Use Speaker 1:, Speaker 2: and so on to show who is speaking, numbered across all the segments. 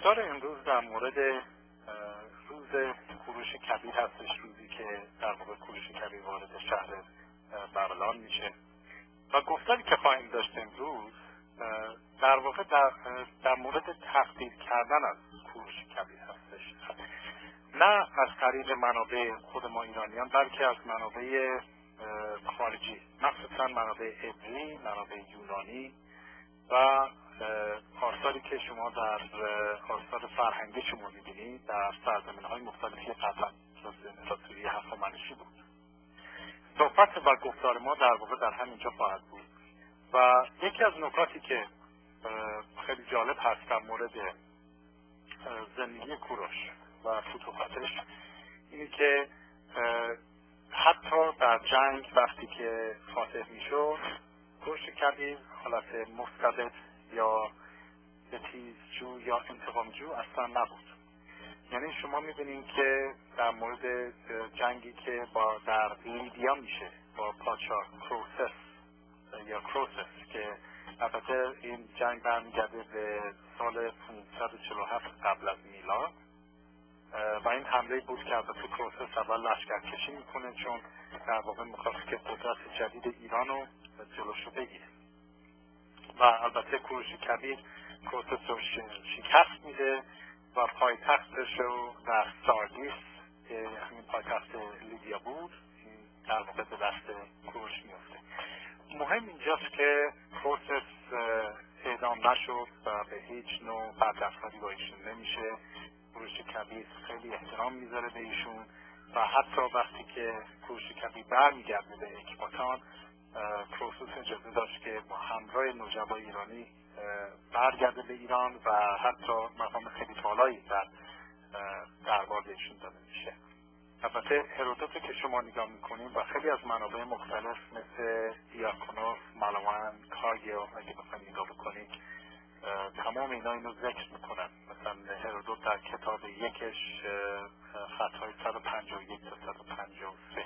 Speaker 1: گفتار امروز در مورد روز کوروش کبیر هستش، روزی که در واقع کوروش کبیر وارد شهر بابلان میشه و گفتاری که خواهیم داشت امروز در واقع در مورد تقدیر کردن از کوروش کبیر هستش، نه از طریق منابع خود ما ایرانیان بلکه از منابع خارجی، مخصوصا منابع عبری، منابع یونانی و آثاری که شما در آثار فرهنگی شما می‌بینید در سرزمین‌های مختلفی قبلا مثل امپراتوری هخامنشی بود. صحبت و گفتار ما در واقع در همینجا خواهد بود و یکی از نکاتی که خیلی جالب هست در مورد زندگی کوروش و فتوحاتش اینه که حتی در جنگ وقتی که فاتح میشد، کوروش کبیر حالت مستبد یا ستیزجو یا انتقامجو اصلا نبود. یعنی شما میبینید که در مورد جنگی که در لیدیا میشه با پادشاه کروسس که البته این جنگ برمیگرده به سال 547 قبل از میلاد و این حمله بود که البته کروسس اول لشکرکشی میکنه چون در واقع میخواست که قدرت جدید ایران رو جلوشو بگیره و البته کوروش کبیر کروسس رو شکست میده و پایتختش رو در ساردیس که همین پایتخت لیدیا بود در واقع به دست کوروش میفته. مهم اینجاست که کروسس اعدام نشد و به هیچ نوع بدرفتاری با ایشون نمیشه. کوروش کبیر خیلی احترام میذاره به ایشون و حتی وقتی که کوروش کبیر برمیگرده به اکباتان، کروسس اجازه داشت که با همراه نوجوای ایرانی برگرده به ایران و حتی مقام خیلی بالایی در دربار بهشون داده میشه. البته هرودوت که شما نگاه میکنیم و خیلی از منابع مختلف مثل دیاکونوس، مالوان، کارگیو اگه بخواید نگاه بکنید تمام اینا اینو ذکر میکنن. مثلا هرودوت در کتاب یکش خطهای 151 تا 153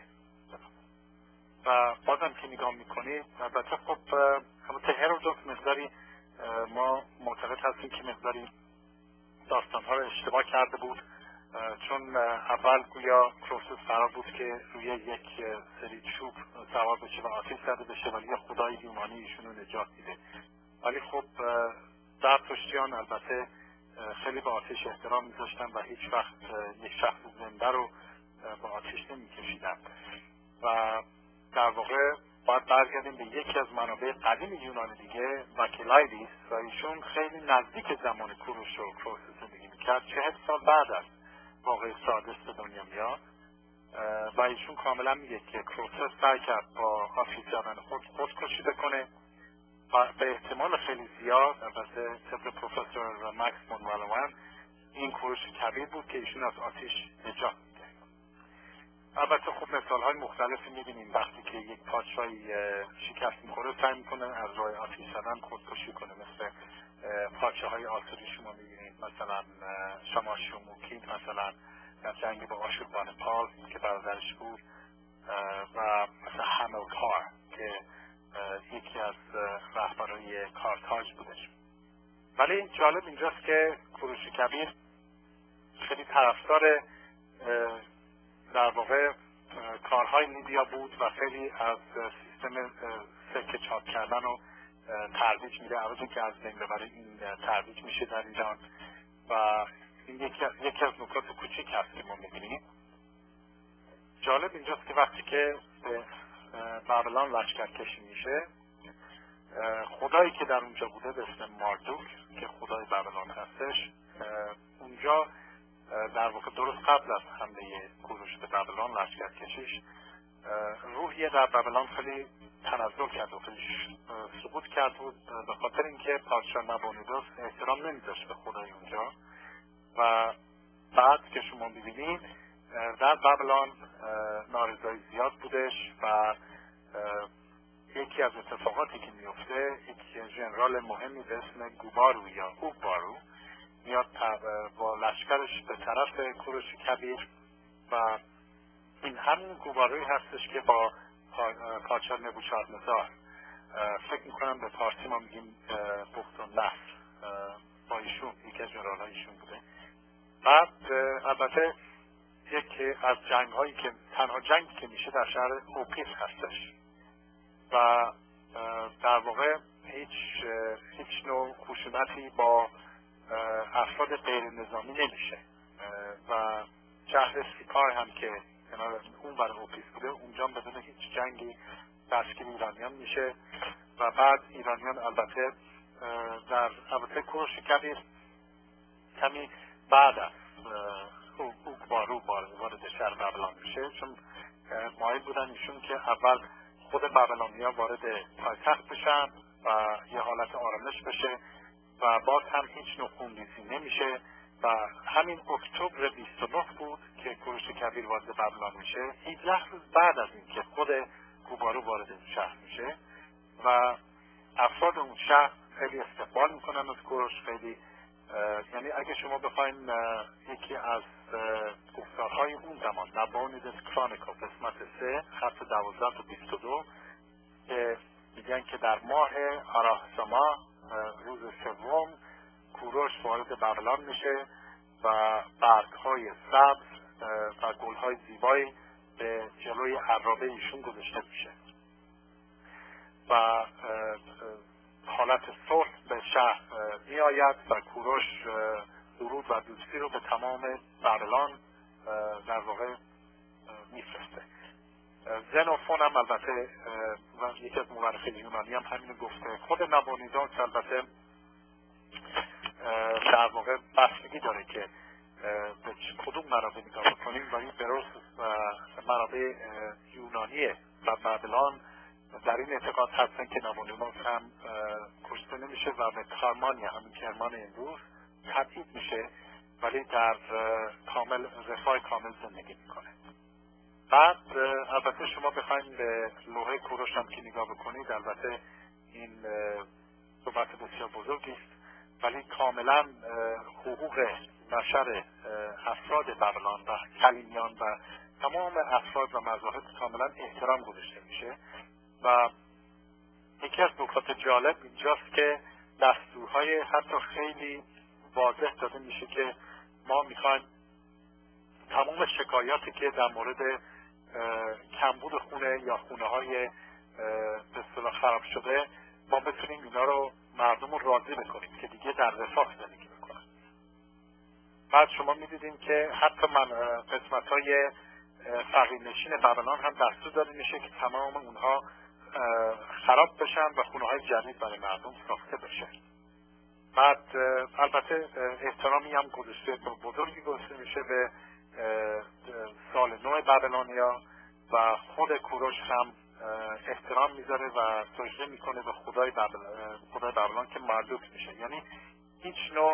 Speaker 1: و بازم که نگاه میکنید البته خب البته هرودوت مقداری ما معتقد هستیم که مقداری داستانها رو اشتباه کرده بود، چون اول گویا کروسس قرار بود که روی یک سری چوب سوار بشه و آتش زده بشه ولی خدای یونانی ایشون رو نجات میده. ولی خب زرتشتیان البته خیلی به آتش احترام میذاشتن و هیچ وقت یک شخص زنده رو با آتش نمیکشیدن و در واقع باید برگردیم به یکی از منابع قدیم یونان دیگه باکیلایدیس و ایشون خیلی نزدیک زمان کوروش و کروسس زندگی میکرد، 40 سال بعد از واقع ساردس به دنیا میاد و ایشون کاملا میگه که کروسس سعی کرد با آتش زدن خودکشی بکنه و به احتمال خیلی زیاد البته طبق پروفسور مکس فون والوان این کوروش کبیر بود که ایشون از آتش نجات میده. البته خب مثال های مختلفی میبینیم وقتی که یک پادشاهی شکست میخوره سعی میکنه از راه آتش زدن خودکشی کنه، مثل پادشاه های آسوری شما میبینید، مثلا شماش و موکید مثلا در جنگ با آشوربانپال که برادرش بود و مثلا هملکار که یکی از رهبرای کارتاژ بودش. ولی جالب اینجاست که کوروش کبیر خیلی طرفدار در واقع کارهای لیدیا بود و خیلی از سیستم سکه چاپ کردن رو ترویج میده، عوضی که از بین ببره این ترویج میشه در ایران و این یکی از نکات کوچیک هست که ما میبینیم. جالب اینجاست که وقتی که به بابلان لشکرکشی میشه، خدایی که در اونجا بوده به اسم ماردوک که خدای بابلان هستش، اونجا در واقع درست قبل از حمله کوروش به بابلان لشکرکشیش روحیه در بابلان خیلی تنزل کرد و خیلی سقوط کرد بود به خاطر اینکه پادشاه نبونیدوس احترام نمیذاشت به خدای اونجا و بعد که شما ببینید در بابلان نارضایی زیاد بودش و یکی از اتفاقاتی که میفته یک ژنرال مهمی به اسم گوبارو یا اوبارو میاد با لشکرش به طرف کوروش کبیر و این همین گوباروی هستش که با پادشاه نبوکادنزار فکر میکنم به پارسی ما میگیم بختالنصر با ایشون یکی یکی از ژنرال‌های ایشون بوده. بعد البته یکی از جنگ‌هایی که تنها جنگی که میشه در شهر اوپیس هستش و در واقع هیچ نوع خشونتی با افراد غیر نظامی نمیشه و شهر سیکار هم که کنار اون برای اوپیس بوده اونجا بدون هیچ جنگی دستگیر ایرانیان میشه و بعد ایرانیان البته البته کوروش کبیر کمی بعد از اوکبارو وارد شهر بابلان میشه، چون مایل بودن ایشون که اول خود بابلانیا وارد پایتخت بشن و یه حالت آرامش بشه و باز هم هیچ نوع خونریزی نمیشه و همین اکتبر 29 بود که کوروش کبیر وارد بابلان میشه. 17 روز بعد از این که خود اوکبارو وارد شهر میشه و افراد اون شهر خیلی استقبال میکنن از کوروش. خیلی یعنی اگه شما بخواین یکی از گفتارهای اون زمان نبونیدس کرونیکل قسمت 3 خط 12 تا 22 که میگن که در ماه آراهسما روز سوم کوروش وارد بابلان میشه و برگ‌های سبز و گل‌های زیبایی به جلوی عرابه ایشون گذاشته میشه و حالت صلح به شهر می آید و کوروش درود و دوستی رو به تمام بابلان در واقع میفرسته. زنوفون هم البته یکی از مورخین یونانی هم همینو گفته. خود نبونیدس البته در واقع بستگی داره که به کدوم منابع نگاه بکنیم، ولی بروس منابع یونانی و بابلان در این اعتقاد هستن که نبونیدس هم کشته نمیشه و به کارمانیا همین کرمان امروز تبعید میشه ولی در کامل رفاه کامل زندگی میکنه. بعد البته شما بخواید به لوحه کوروش هم که نگاه بکنید، البته این صحبت بسیار بزرگی است ولی کاملا حقوق بشر افراد بابلان و کلیمیان و تمام افراد و مذاهب کاملا احترام گذاشته میشه و یکی از نکات جالب اینجاست که دستورهای حتی خیلی واضح داده میشه که ما میخوایم تمام شکایاتی که در مورد کمبود خونه یا خونه های به اصطلاح خراب شده ما بتونیم اینا رو مردم رو راضی بکنیم که دیگه در رفاه زندگی بکنن. بعد شما میدیدیم که حتی قسمت های فقیرنشین بابلان هم دستور داده میشه که تمام اونها خراب بشن و خونه های جدید برای مردم ساخته بشه. بعد البته احترامی هم بزرگی گذاشته میشه به سال نو بابلانیا و خود کوروش هم احترام میذاره و سجده میکنه به خدای بابلان که مردود میشه. یعنی هیچ نوع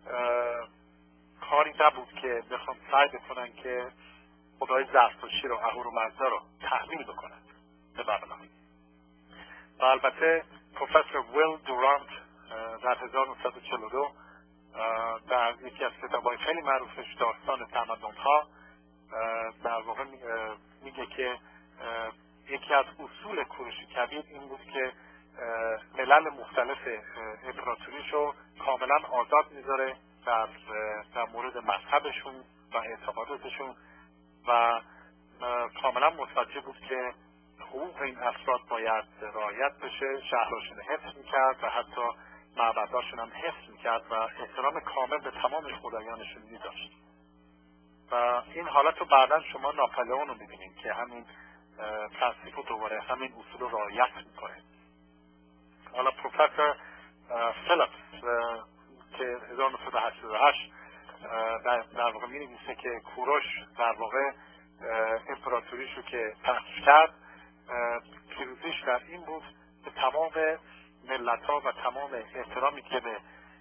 Speaker 1: کاری نبود که بخوام سعی بکنن که خدای زرتشتی رو اهورامزدا رو تحمیل بکنن به بابلان. و البته پروفسور ویل دورانت در 1942 در یکی از کتاب‌های خیلی معروفش داستان تمدن‌ها در واقع میگه که یکی از اصول کوروش کبیر این بود که ملل مختلف امپراتوریشو کاملا آزاد میذاره در مورد مذهبشون و اعتقاداتشون و کاملا متوجه بود که حقوق این افراد باید رعایت بشه، شهرشون حفظ میکرد و حتی معبداشون هم حفظ میکرد و احترام کامل به تمام خدایانشون میداشت. و این حالت رو بعدا شما ناپلئون رو میبینید که همین پرنسیپ رو دوباره همین اصول رو رعایت میکنه. حالا پروفسور فیلیپس که 1988 در واقع می‌نویسه که کوروش در واقع امپراتوریشو که پخش کرد پیروزیش در این بود که تمام ملت‌ها و تمام احترامی که به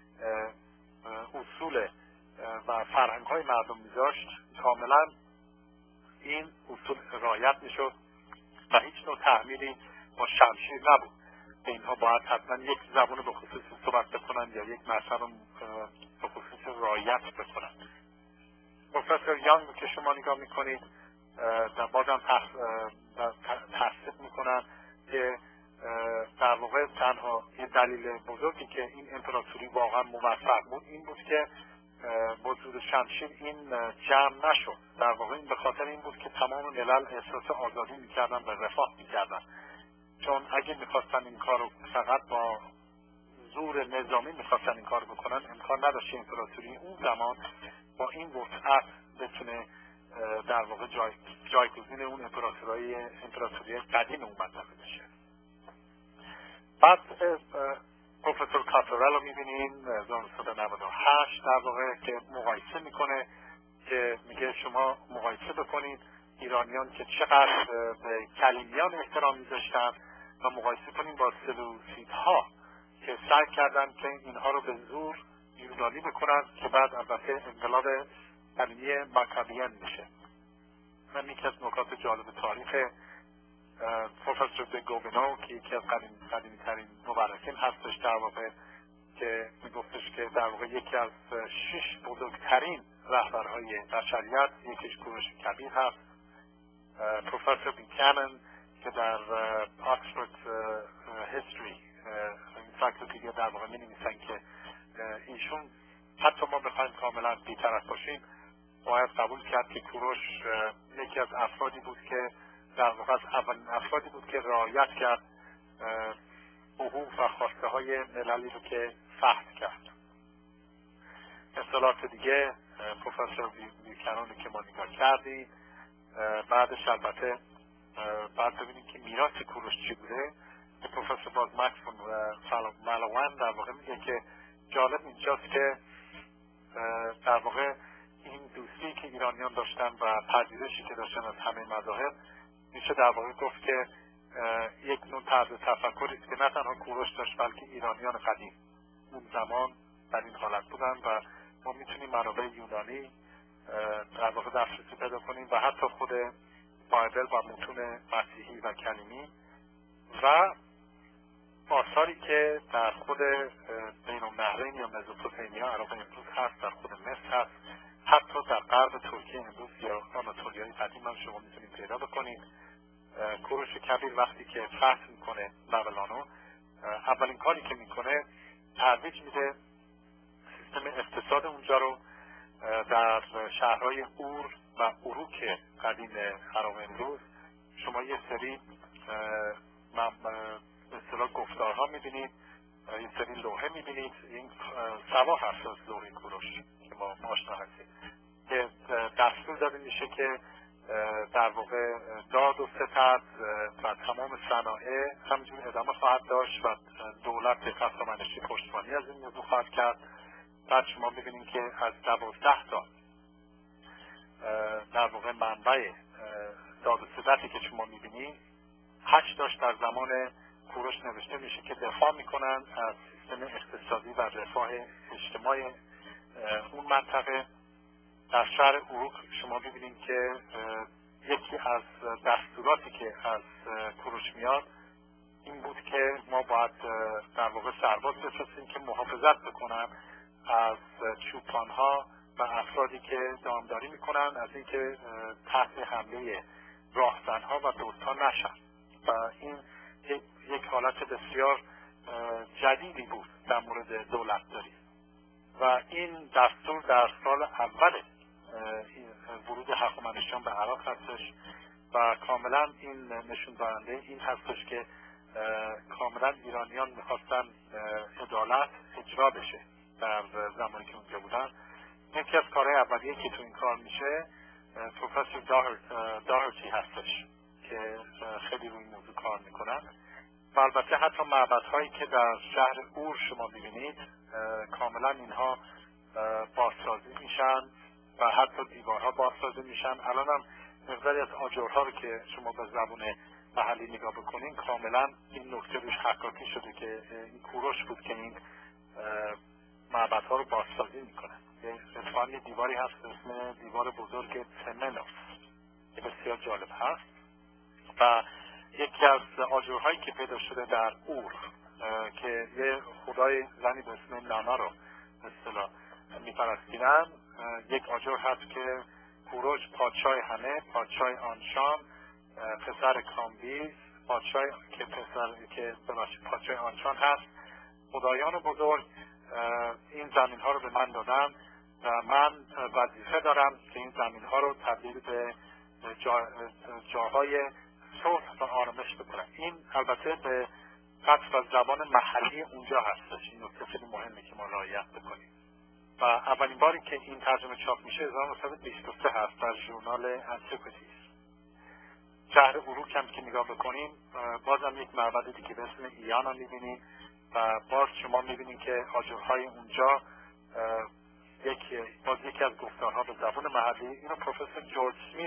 Speaker 1: اصول و فرهنگ‌های مردم می‌ذاشت کاملا این اصول رعایت می‌شد و هیچ نوع تحمیلی با شمشیر نبود که اینها باید حتما یک زبان به خصوص صحبت بکنن یا یک مذهب به خصوص رعایت بکنن. پروفسور یانگ که شما نگاه میکنید در بازم تصدیق میکنن که در واقع تنها یه دلیل بزرگی که این امپراتوری واقعا بود این بود که وجود شمشیر این جمع نشد. در واقع این به خاطر این بود که تمام ملل احساس آزادی میکردن و رفاه میکردن، چون اگه میخواستن این کار رو فقط با زور نظامی میخواستن این کار بکنن، امکان نداشت امپراتوری اون زمان با این وسعت بتونه در واقع جایگزین اون امپراتوری قدیم اون منطقه بشه. بعد پروفسور کاتورل رو میبینیم 1998 در واقع که مقایسه میکنه، که میگه شما مقایسه بکنید ایرانیان که چقدر به کلیمیان احترام میذاشتن و مقایسه کنیم با سلوسیدها که سعی کردن که اینها رو به زور یونانی بکنن، که بعد البته انقلاب کلیمی ماکابیان میشه. من یکی از نکات جالب تاریخ پروفسور د گوبنو که یکی از قدیمی ترین مورخین هستش در واقع، که میگفتش که در واقع یکی از 6 بزرگترین رهبرهای بشریت یکیش کوروش کبیر هست. پروفسور بیکانن که در آکسفورد هیستوری انسایکلوپدیا در واقع می‌نویسن که ایشون حتی ما بخوایم کاملا بی‌طرف باشیم باید قبول کرد که کوروش یکی از افرادی بود که در واقع از اولین افرادی بود که رعایت کرد حقوق و خواسته های مللی رو که فحص کرد. اصطلاحات دیگه پروفسور بیوکنانی که ما نگاه کردیم، بعدش البته بعد ببینیم که میراث کوروش چی بوده. پروفسور باز مکس مالوان در واقع میگه که جالب اینجاست که در واقع این دوستی که ایرانیان داشتن و پذیرشی که داشتن از همه مذاهب، میشه در واقع گفت که یک نوع طرز تفکری است که نه تنها کوروش داشت بلکه ایرانیان قدیم اون زمان در این حالت بودن، و ما میتونیم منابع یونانی در واقع دسترسی پیدا کنیم و حتی خود بایبل و متون مسیحی و کلیمی و آثاری که در خود بین النهرین یا مزوپوتامیا عراق امروز هست، در خود مصر هست، حتی در غرب ترکیه امروز یا آناتولیای قدیم هم شما میتونید پیدا بکنید. کوروش کبیر وقتی که فتح میکنه بابلانو، اولین کاری که میکنه ترویج میده سیستم اقتصاد اونجا رو در شهرهای اور و اروک قدیم عراق امروز. شما یه سری به اصطلاح گفتارها میبینید، یه سری لوحه میبینید، این سوا هست از لوحه کوروش که ما آشنا هستیم، که دستور داده میشه که در واقع داد و ستد و تمام صنایع همینجور ادامه خواهد داشت و دولت به هخامنشی پشتیبانی از این موضوع خواهد کرد. بعد شما ببینید که از 12 تا در واقع منبع داد و ستدی که شما میبینید 8 تاش در زمان کوروش نوشته میشه که دفاع میکنن از سیستم اقتصادی و رفاه اجتماعی اون منطقه. در شهر اروک شما ببینید که یکی از دستوراتی که از کوروش میاد این بود که ما باید در واقع سرباز بفرستیم که محافظت بکنن از چوپانها و افرادی که دامداری میکنن از اینکه تحت حمله راهزنها و دوستان نشن، و این یک حالت بسیار جدیدی بود در مورد دولتداری. و این دستور در سال اول ورود هخامنشیان به عراق هستش و کاملا این نشون دهنده این هستش که کاملا ایرانیان میخواستن عدالت اجرا بشه در زمانی که اونجا بودن. یکی از کارهای اولیه که تو این کار میشه پروفسور داهرتی هستش که خیلی روی موضوع کار میکنن، و البته حتی معبدهایی که در شهر اور شما ببینید کاملا اینها بازسازی میشن و حتی دیوارها بازسازی میشن. الان هم مقداری از آجرها رو که شما به زبون محلی نگاه بکنین کاملا این نکته روش حکاکی شده که این کوروش بود که این معبدها رو بازسازی میکنه. اتفاقا یه دیواری هست اسم دیوار بزرگ تمنوس که بسیار جالب هست، و یکی از آجرهایی که پیدا شده در اور که یه خدای زنی به اسم نانا رو به اصطلاح میپرستیدن، یک آجر هست که کوروش پادشاه همه، پادشاه آنشان، پسر کامبیز، پادشاه آنشان هست، خدایان بزرگ این زمین ها رو به من دادن و من وظیفه دارم که این زمین ها رو تبدیل به جاهای صلح و آرامش بکنم. این البته به قصد از زبان محلی اونجا هستش. این نکته خیلی مهمه که ما رعایت بکنیم. و اولین باری که این ترجمه چاپ میشه 1923 هست در ژورنال انتیکویتیز. شهر اروک هم که نگاه بکنیم بازم یک معبد دیگه به اسم ایانا میبینیم و باز شما میبینید که آجرهای اونجا یکی از گفتارها به زبان محلی. اینو پروفسور جورج سمیت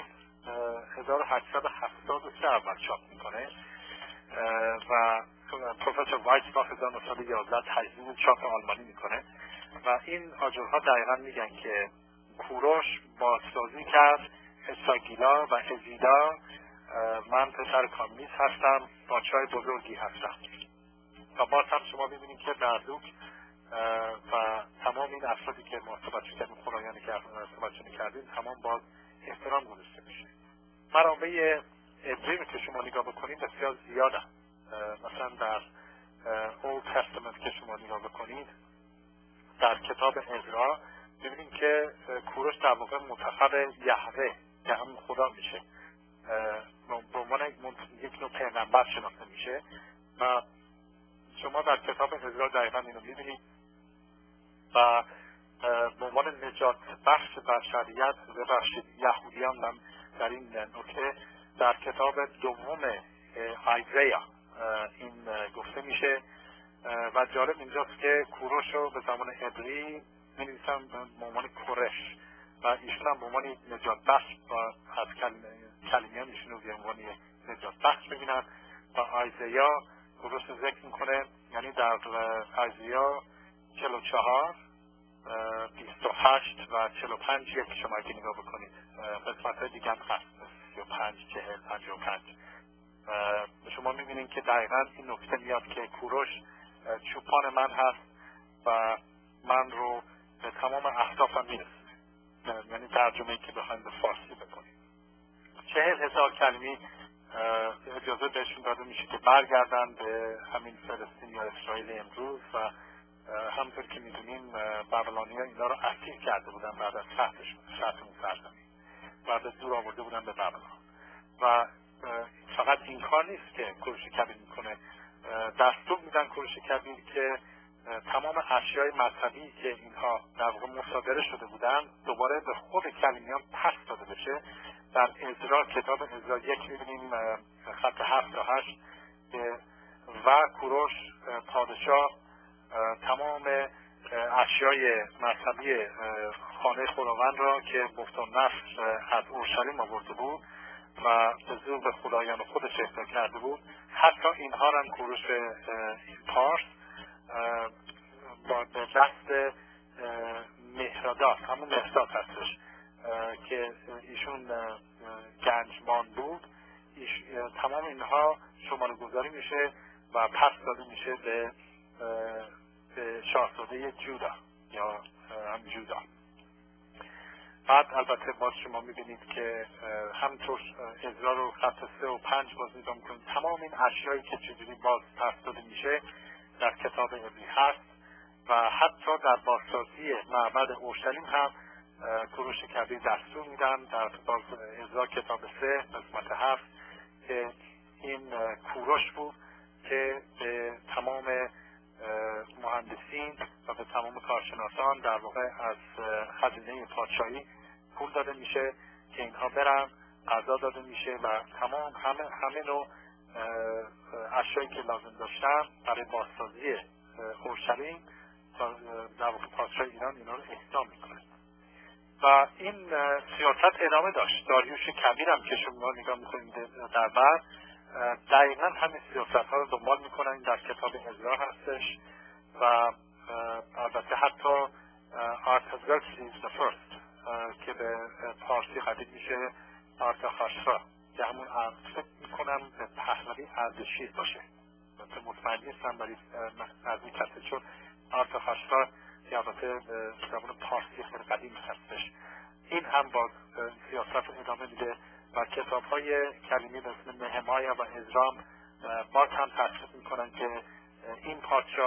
Speaker 1: 1873 اول چاپ میکنه و پروفسور وایسباخ 1911 تجدید چاپ آلمانی میکنه و این آجرها دقیقا میگن که کوروش بازسازی کرد اساگیلا و ازیدا. من پسر کامیونیست هستم، پادشاه بزرگی هستم. و باز هم شما ببینید که مردوک و تمام این افرادی که ما صحبتشون کردیم، خدایانی که صحبتشون کردیم، تمام باز احترام گذاشته میشه. منابع عبری رو که شما نگاه بکنید بسیار زیاده. مثلا در Old Testament که شما نگاه بکنید، در کتاب عزرا ببینید که کوروش در واقع متخب یهوه که همون خدا میشه، به عنوان یک نوع پیغمبر شناخته میشه و شما در کتاب عزرا دقیقا اینو میبینید و به عنوان نجات بخش بشریت ببخشید یهودیان هم در این نکته در کتاب دوم ایزیا این گفته میشه و جالب اینجاست که کوروش رو به زمان عبری می‌نویسن به عنوان کورش و ایشون هم به عنوان نجات بخش از کلمیان ایشون رو به عنوان نجات بخش ببینن و ایزیا کوروش رو ذکر میکنه. یعنی در ایزیا 44 28 و 45 یک شما اگه نگاه بکنید قسمت دیگه هم هست 35 40 55 شما میبینید که دقیقا این نکته میاد که کوروش چوپان من هست و من رو به تمام اهدافم میرسه. یعنی ترجمه‌ای که بخوایم به فارسی بکنیم 40,000 کلمه اجازه بهشون داده میشه که برگردن به همین فلسطین یا اسرائیل امروز و همونطور که میدونیم بابلانی‌ها اینا رو اسیر کرده بودن بعد از فتح اون سرزمین و به دور آورده بودن به بابلان. و فقط این کار نیست که کوروش کبیر میکنه، دستور میدن کوروش کبیر که تمام اشیای مذهبی که اینها در واقع مصادره شده بودن دوباره به خود کلمیان پس داده بشه. در عزرا کتاب عزرا 1 میبینیم خط 7 تا 8 و کوروش پادشاه تمام اشیای مذهبی خانه خداوند را که بفتان نفس از اورشلیم آورده بود و به زور به خدایان خودش اهدا کرده بود، حتی اینها را هم کوروش پارس با دست مهرداد، همون مهرداد هستش که ایشون گنجمان بود، تمام اینها شماره گذاری میشه و پس داده میشه به شاهزاده جودا یا هم جودا. بعد البته باز شما میبینید که همطور عزرا رو خط 3 و 5 باز نگاه میکنید، تمام این اشیایی که چجوری باز پس داده میشه در کتاب عبری هست و حتی در بازسازی معبد اورشلیم هم کوروش کبیر دستور میدن در باز عزرا کتاب 3 قسمت 7 که این کوروش بود که به تمام مهندسین و به تمام کارشناسان در واقع از خزینه پادشاهی پول داده میشه که اینها برن، غذا داده میشه و تمام همه نوع اشیایی که لازم داشتن برای بازسازی اورشلیم در واقع پادشاه ایران اینا رو اهدا میکنه. و این سیاست ادامه داشت. داریوش کبیر هم که شما نگاه میکنید در بعد دقیقا همین سیاست ها رو دنبال میکنن. در کتاب عزرا هستش و البته حتی آرتاگرکسیس the first که به پارسی خدید میشه آرتاخشرا که همون فکر میکنم به پهلوی اردشیر باشه، مطمئن نیستم ولی نزدیک هست، چون آرتاخشرا که البته زبان پارسی خیلی قدیم هستش. این هم باز سیاست رو ادامه میده و کتاب های کلیمی به اسم نهمیا و عزرا باز هم تصدیق میکنن که این پادشاه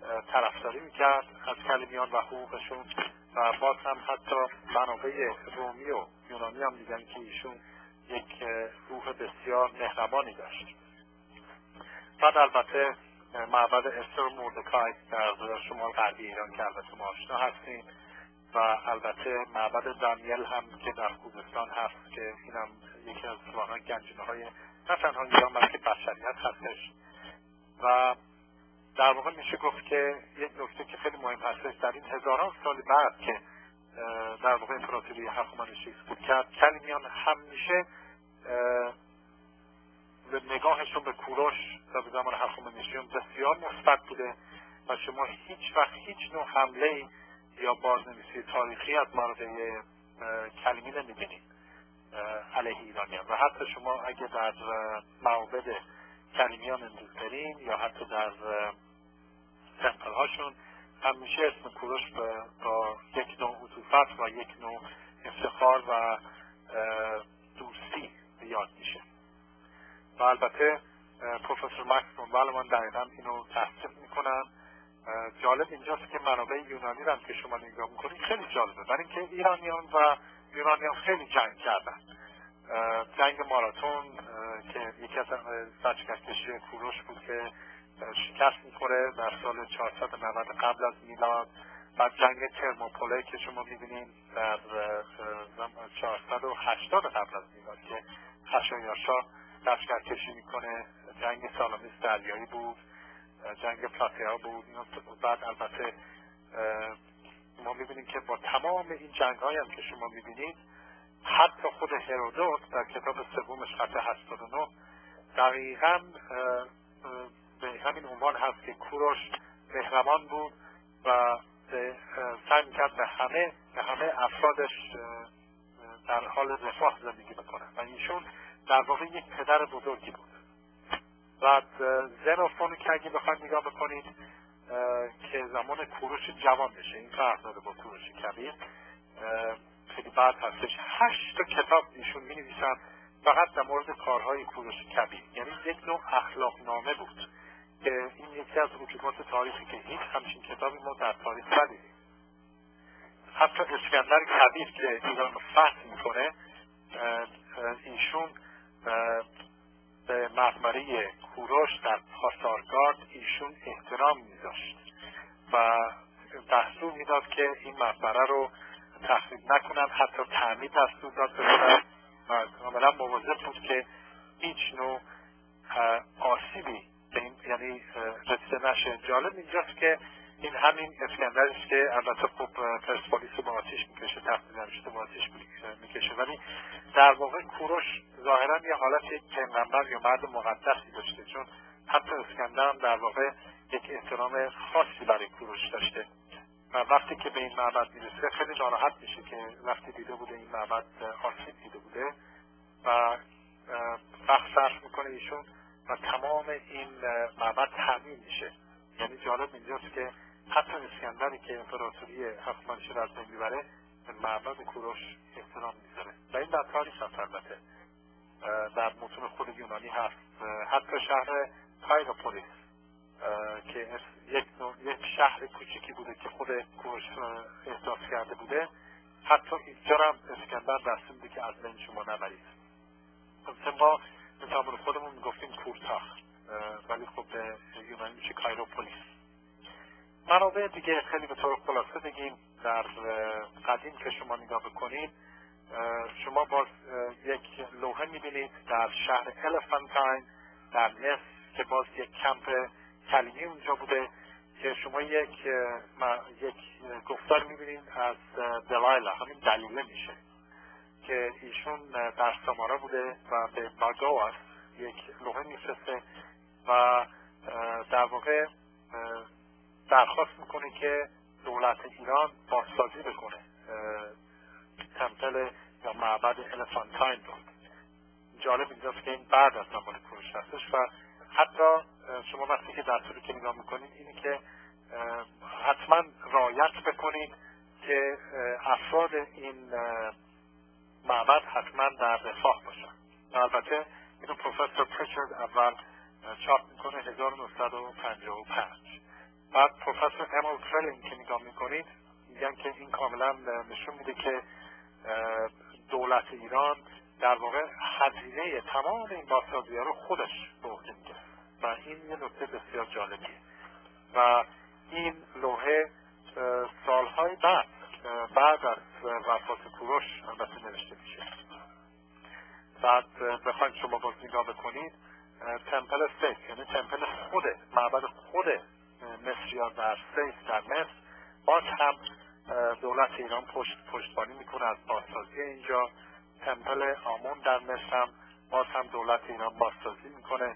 Speaker 1: طرفداری میکرد از کلمیان و حقوقشون و باز هم حتی منابع رومی و یونانی هم دیدن که ایشون یک روح بسیار مهربانی داشت. بعد البته معبد استر موردکای در شمال غربی ایران که البته ما آشنا هستیم و البته معبد دانیل هم که در خوزستان هست که اینم یکی از واقعا گنجینه‌های نه تنها ایران بلکه بشریت هستش. و در واقع میشه گفت که یک نکته که خیلی مهم هستش در این هزاران سال بعد که در واقع امپراتوری هخامنشی سقوط کرد، کلمیان همیشه به نگاهشون به کوروش و به زمان هخامنشیان بسیار مثبت بوده و شما هیچ وقت هیچ نوع حمله یا بازنویسی تاریخی از مارده کلمی نمیبینید علیه ایرانیان. و حتی شما اگه در معابد کلمیان امروز برین یا حتی در تمپل هاشون همیشه اسم کوروش با یک نوع عطوفت و یک نوع افتخار و دوستی یاد میشه. و البته پروفسور مکس دونوالمان دقیقا اینو تصدیق میکنن. جالب اینجاست که منابع یونانی رو هم که شما نگاه میکنید خیلی جالبه، برای اینکه ایرانیان و یونانیان خیلی جنگ کردن. جنگ ماراتون که یکی از لشکرکشی کوروش بود که شکست میخوره در سال 490 قبل از میلاد. بعد جنگ ترموپوله که شما میبینید در 480 قبل از میلاد که خشایارشا لشکرکشی میکنه. جنگ سالامیس دریایی بود، جنگ پلاتیا بود. بعد البته ما میبینیم که با تمام این جنگ هایی هم که شما میبینید حتی خود هرودوت در کتاب سومش خط 89 دقیقاً به همین عنوان هست که کوروش مهربان بود و سعی میکرد به همه افرادش در حال رفاه زندگی بکنه و ایشون در واقع یک پدر بزرگی بود. بعد زنوفون که اگه بخواید نگاه بکنید که زمان کوروش جوان بشه، این فرق داره با کوروش کبیر، خیلی بعد هستش 8 تا کتاب ایشون می نویسن فقط در مورد کارهای کوروش کبیر. یعنی یک نوع اخلاق نامه بود که این یکی از وجوهات تاریخی که هیچ همچین کتابی ما در تاریخ ندیدیم. حتی اسکندر کبیر که ایران فتح میکنه ایشون به مقبره کوروش در پاسارگارد ایشون احترام میذاشت و دستور میداد که این مقبره رو تخریب نکنن، حتی تعمید دستور داد بکنن و کاملا مواظب بود که هیچ نوع آسیبی یعنی رسیده نشه. جالب اینجاست که این همین اسکندرش که البته خب پرسپولیس با آتیش میکشه، تخت نمیشته با آتیش میکشه، ولی در واقع کوروش ظاهرا یه حالت یک پیغمبر یا مرد مقدسی داشته، چون حتی اسکندر هم در واقع یک احترام خاصی برای کوروش داشته و وقتی که به این معبد میرسه خیلی ناراحت میشه که وقتی دیده بوده این معبد آسیب دیده بوده و وقت صرف میکنه ایشون و تمام این معبد تعمیر میشه. یعنی جالب اینجاست که حتی اسکندری که امپراتوری هخامنشی رو از بین میبره به معبد کوروش احترام میذاره و این در تاریخ هست. البته در متون خود یونانی هست. حتی شهر پایروپولیس که یک شهر کوچیکی بوده که خود کوروش احداث کرده بوده، حتی اینجا هم اسکندر دستور میده که از بین شما نبرید. ما مثلا خودمون میگفتیم کورتاخ ولی خب به یونانی میشه کایروپولیس. منابع دیگه خیلی به طور خلاصه بگیم در قدیم که شما نگاه بکنید شما باز یک لوحه میبینید در شهر الفانتاین در مصر که باز یک کمپ کلمی اونجا بوده که شما یک گفتار میبینید از دلایلا، همین دلیله میشه که ایشون در سامارا بوده و به باگاواس یک لوحه میفرسته و در واقع درخواست میکنه که دولت ایران بازسازی بکنه تمپل یا معبد الفانتاین رو. جالب اینجاست که این بعد از زمان کوروش هستش و حتی شما وقتی که دستوری که نگاه میکنید اینه که حتما رعایت بکنید که افراد این معبد حتما در رفاه باشن. البته اینو پروفسور پریچارد اول چاپ میکنه 1955 بعد پروفسور امال ترلینگ که نگاه میکنید میگن که این کاملا نشون میده که دولت ایران در واقع هزینه تمام این بازسازی‌ها رو خودش به عهده میگرفت و این یه نکته بسیار جالبیه. و این لوحه سالهای بعد از وفات کوروش البته نوشته میشه. بعد بخواید شما باز نگاه بکنید تمپل سیف، یعنی تمپل معبد خود مصری‌ها در سیف در مصر، باز هم دولت ایران پشتیبانی میکنه از بازسازی اینجا. تمپل آمون در مصر هم باز هم دولت ایران بازسازی میکنه.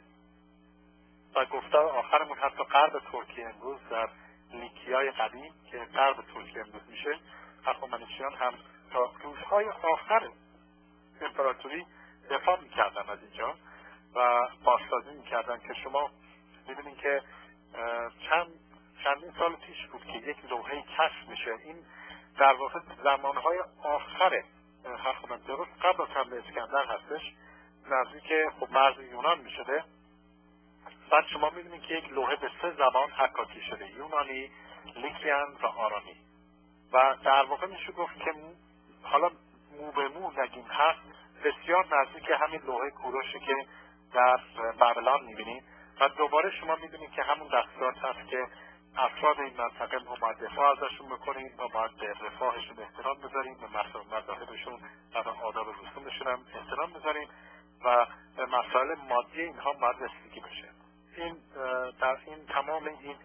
Speaker 1: و گفتار آخرمون حتی غرب ترکیه امروز در لیکیای قدیم که غرب ترکیه امروز میشه، هخامنشیان هم تا روزهای آخر امپراتوری دفاع میکردن از اینجا و بازسازی میکردن که شما میبینید که چندین سال پیش بود که یک لوحه کشف میشه. این در واقع زمانهای آخر هخامنشیان، درست قبل از حمله اسکندر هستش، نزدیک خب مرز یونان میشده. بعد شما میبینید که یک لوحه به 3 زبان حکاکی شده، یونانی، لیکیان و آرامی. و در واقع میشه گفت که حالا مو به مو نگیم هست بسیار نزدیک همین لوحه کوروشی که در بابلان میبینید. و دوباره شما میبینید که همون دستورات هست که افراد این منطقه ما باید دفاع ازشون بکنیم، ما باید به رفاهشون احترام بذاریم، به مذاهبشون و به آداب رسومشون هم احترام بذاریم و به مسائل مادی اینها باید رسیدگی بشه. این در این تمام این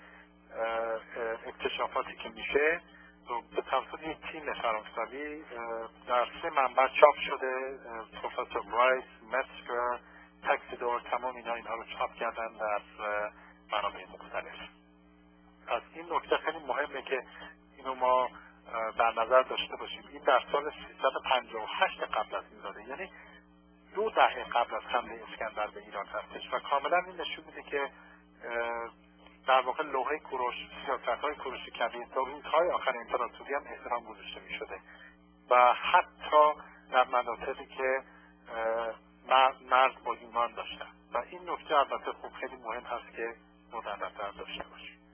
Speaker 1: اکتشافاتی که میشه به توسط یک تیم فرانسوی در 3 منبع چاپ شده. پروفسور رایس، متسکر، تکسیدور، تمام اینها رو چاپ کردن در منابع مختلف. از این نکته خیلی مهمه که اینو ما در نظر داشته باشیم. این در سال 358 قبل از میلاده، یعنی 2 دهه قبل از حمله اسکندر به ایران هستش و کاملا این نشون میده که در واقع لوحه کوروش، سیاست‌های کوروش کبیر تا روزهای آخر امپراتوری هم احترام گذاشته می‌شده و حتی در مناطقی که مرز با یونان داشتن. و این نکته البته خب خیلی مهم هست که ما در نظر داشته باشیم.